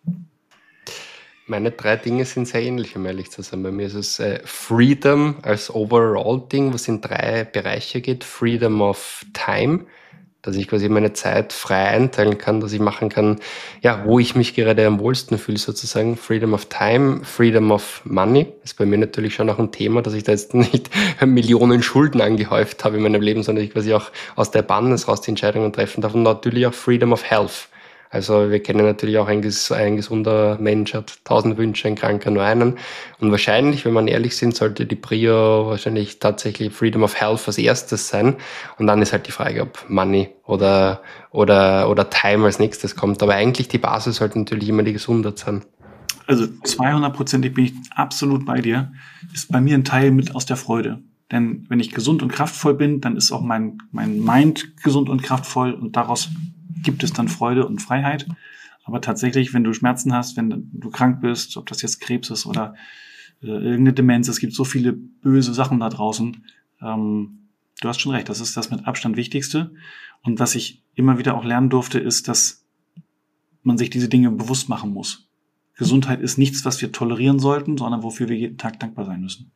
Meine 3 Dinge sind sehr ähnlich, um ehrlich zu sein. Bei mir ist es Freedom als Overall-Ding, was in 3 Bereiche geht. Freedom of Time, dass ich quasi meine Zeit frei einteilen kann, dass ich machen kann, ja, wo ich mich gerade am wohlsten fühle sozusagen. Freedom of Time, Freedom of Money ist bei mir natürlich schon auch ein Thema, dass ich da jetzt nicht Millionen Schulden angehäuft habe in meinem Leben, sondern ich quasi auch aus der Abundance raus die Entscheidungen treffen darf und natürlich auch Freedom of Health. Also wir kennen natürlich auch ein gesunder Mensch hat 1000 Wünsche, ein Kranker nur einen. Und wahrscheinlich, wenn man ehrlich sind, sollte die Prio wahrscheinlich tatsächlich Freedom of Health als erstes sein. Und dann ist halt die Frage, ob Money oder Time als nächstes kommt. Aber eigentlich die Basis sollte natürlich immer die Gesundheit sein. Also 200%ig bin ich absolut bei dir. Ist bei mir ein Teil mit aus der Freude. Denn wenn ich gesund und kraftvoll bin, dann ist auch mein Mind gesund und kraftvoll und daraus gibt es dann Freude und Freiheit. Aber tatsächlich, wenn du Schmerzen hast, wenn du krank bist, ob das jetzt Krebs ist oder irgendeine Demenz, es gibt so viele böse Sachen da draußen. Du hast schon recht, das ist das mit Abstand Wichtigste. Und was ich immer wieder auch lernen durfte, ist, dass man sich diese Dinge bewusst machen muss. Gesundheit ist nichts, was wir tolerieren sollten, sondern wofür wir jeden Tag dankbar sein müssen.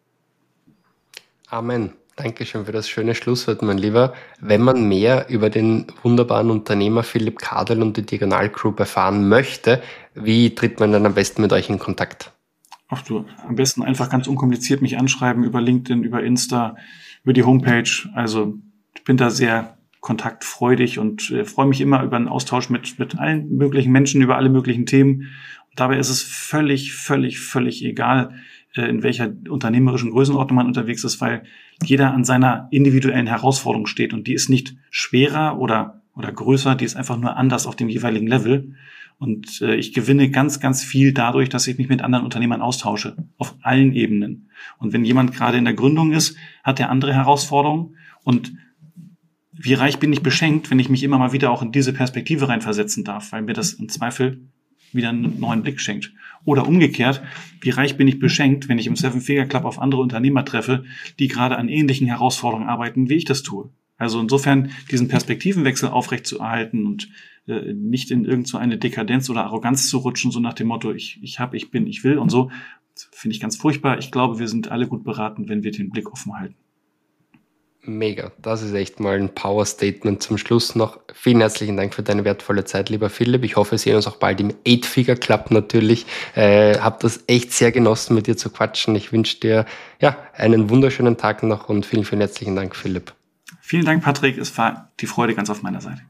Amen. Dankeschön für das schöne Schlusswort, mein Lieber. Wenn man mehr über den wunderbaren Unternehmer Philipp Kadel und die Diagonal Group erfahren möchte, wie tritt man dann am besten mit euch in Kontakt? Ach du, am besten einfach ganz unkompliziert mich anschreiben über LinkedIn, über Insta, über die Homepage. Also ich bin da sehr kontaktfreudig und freue mich immer über einen Austausch mit allen möglichen Menschen über alle möglichen Themen. Und dabei ist es völlig egal, in welcher unternehmerischen Größenordnung man unterwegs ist, weil jeder an seiner individuellen Herausforderung steht und die ist nicht schwerer oder größer, die ist einfach nur anders auf dem jeweiligen Level. Und ich gewinne ganz viel dadurch, dass ich mich mit anderen Unternehmern austausche, auf allen Ebenen. Und wenn jemand gerade in der Gründung ist, hat er andere Herausforderungen. Und wie reich bin ich beschenkt, wenn ich mich immer mal wieder auch in diese Perspektive reinversetzen darf, weil mir das im Zweifel wieder einen neuen Blick schenkt. Oder umgekehrt, wie reich bin ich beschenkt, wenn ich im Seven Figure Club auf andere Unternehmer treffe, die gerade an ähnlichen Herausforderungen arbeiten, wie ich das tue. Also insofern diesen Perspektivenwechsel aufrechtzuerhalten und nicht in irgend so eine Dekadenz oder Arroganz zu rutschen, so nach dem Motto, ich bin, ich will und so, finde ich ganz furchtbar. Ich glaube, wir sind alle gut beraten, wenn wir den Blick offen halten. Mega, das ist echt mal ein Power-Statement zum Schluss noch. Vielen herzlichen Dank für deine wertvolle Zeit, lieber Philipp. Ich hoffe, wir sehen uns auch bald im 8-Figure-Club natürlich. Hab das echt sehr genossen, mit dir zu quatschen. Ich wünsche dir einen wunderschönen Tag noch und vielen, vielen herzlichen Dank, Philipp. Vielen Dank, Patrick. Es war die Freude ganz auf meiner Seite.